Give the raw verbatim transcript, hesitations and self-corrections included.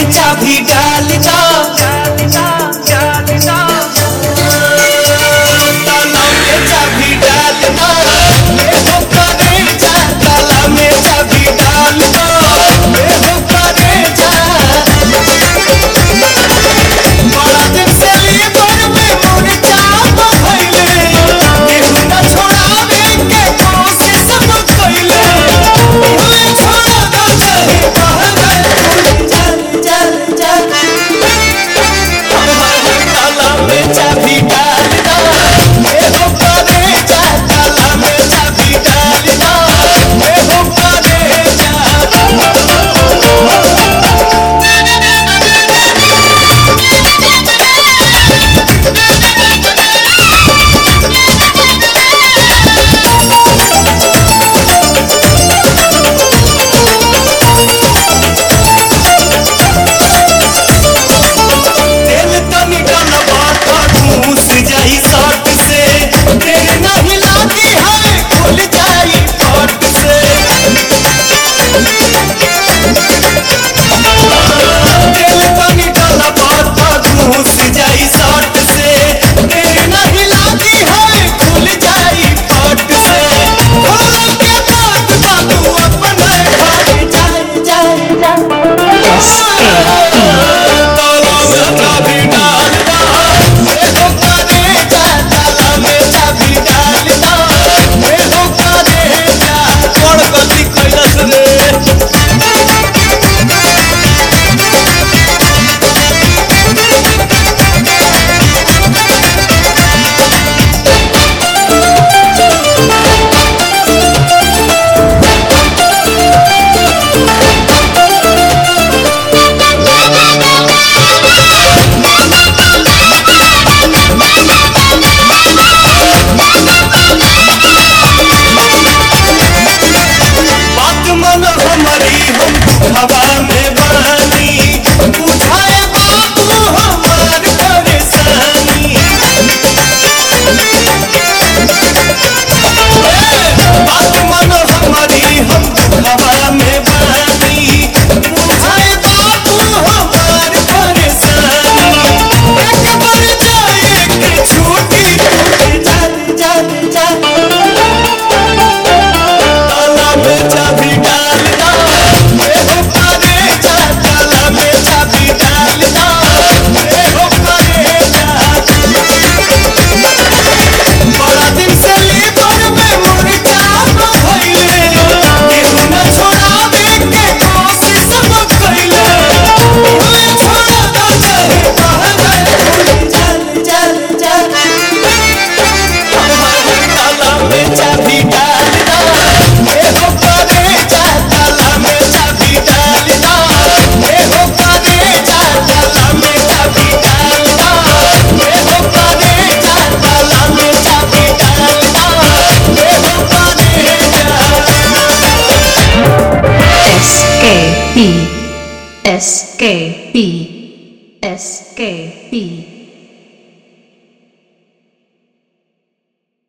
में चाबी डाल दो, ताला में चाबी डाल दो, ये हो करेजा, ताला में चाबी डाल दो, ये हो करेजा। बड़ा दिन से लीवर में मुर्चा बधइले, केहू ना छोड़ावे के कोशिश कइले, भले छोड़ा दो चाहे कहले चल चल चल। ताला में चाबी डाल दो, ये हो करेजा, ताला में चाबी डाल दो, ये हो करेजा। तेल तनी डलवा तो घूस जाई शॉर्ट से, तेल नहीं लागी है खुल जाई पट से। तेल तनी डलवा तो घूस जाई शॉर्ट से, तेल नहीं लागी है खुल जाई पट से। खोल के बात बाबू अपने घर जाए जाए जाए। ताला में चाबी डाल दो, ये हो करेजा, ताला में चाबी डाल दो, ये हो करेजा। बड़ गलती कैलस रे। बात मन हमारी हम हवा में बानी, बुझाए बाबू हमार परेशानी। बात मन हमारी हम हवा में बानी, बुझाए बाबू हमार परेशानी। एक बार जाए के छूटी टूट जाए जाए जाए। ताला में चाबी डाल दो, ये हो करेजा, ताला में चाबी डाल दो, ये हो करेजा। बड़ा दिन से लीवर में मुर्चा बधइले, केहू ना छोड़ावे के कोशिश कइले, भले छोड़ा दो चाहे कहले चल चल चल। ताला में चाबी डाल दो, ये हो करेजा, ताला में चाबी डाल दो, ये हो करेजा, ताला में चाबी डाल दो, ये हो करेजा, ताला में चाबी डाल दो, ये हो करेजा। S K P S K P S K P